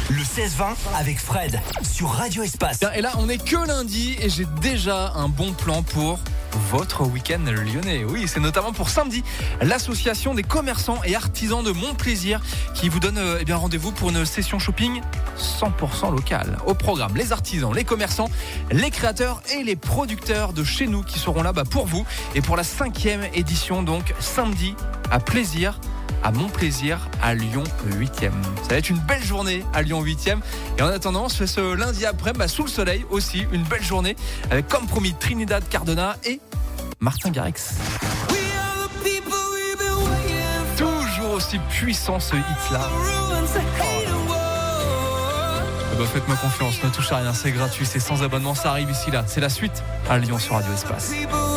Le 16-20 avec Fred sur Radio Espace. Et là, on n'est que lundi et j'ai déjà un bon plan pour votre week-end lyonnais. Oui, c'est notamment pour samedi. L'association des commerçants et artisans de Montplaisir qui vous donne rendez-vous pour une session shopping 100% locale. Au programme, les artisans, les commerçants, les créateurs et les producteurs de chez nous qui seront là pour vous. Et pour la 5e édition, donc samedi à Plaisir, à Montplaisir, à Lyon 8e. Ça va être une belle journée à Lyon 8e. Et en attendant, on se fait ce lundi après, sous le soleil aussi, une belle journée avec comme promis Trinidad Cardona et Martin Garrix. Toujours aussi puissant ce hit-là. Faites-moi confiance, ne touchez à rien, c'est gratuit, c'est sans abonnement, ça arrive ici là. C'est la suite à Lyon sur Radio Espace.